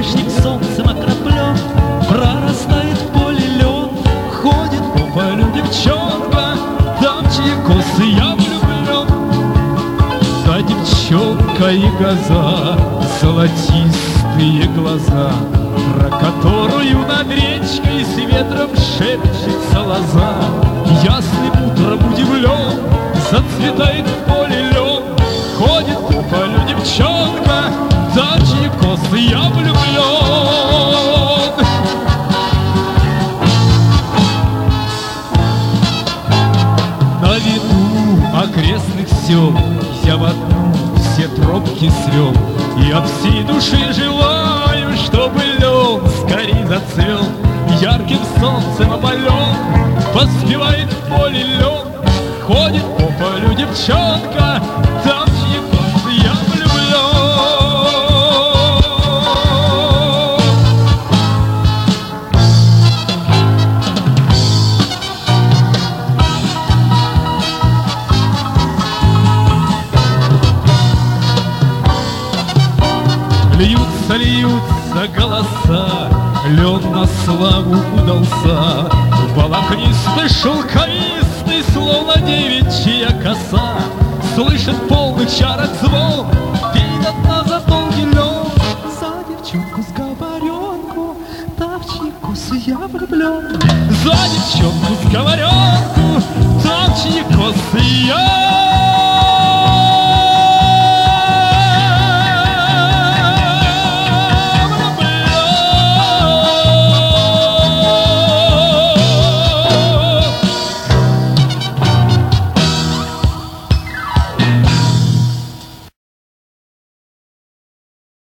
Соняшник солнцем окроплен, прорастает в поле лед. Ходит по полю девчонка, там чьи косы я влюблен. Та девчонка и газа, золотистые глаза, про которую над речкой с ветром шепчется лоза. Ясным утром удивлен, зацветает в поле лед. Ходит по полю девчонка, там чьи косы я влюблен. На виду окрестных сел я в одну все тропки свел, и от всей души желаю, чтобы лед скорей зацвел. Ярким солнцем опален, поспевает в поле лед. Ходит по полю девчонка, там чьи косы я влюблен. Льются, льются голоса, лед на славу удался. Волокнистый, шелковистый, словно девичья коса. Слышит полный чарок звон, видят на задолгий лед. За девчонку сговоренку, та в чьи косы я влюблен. За девчонку сговоренку, та в чьи косы я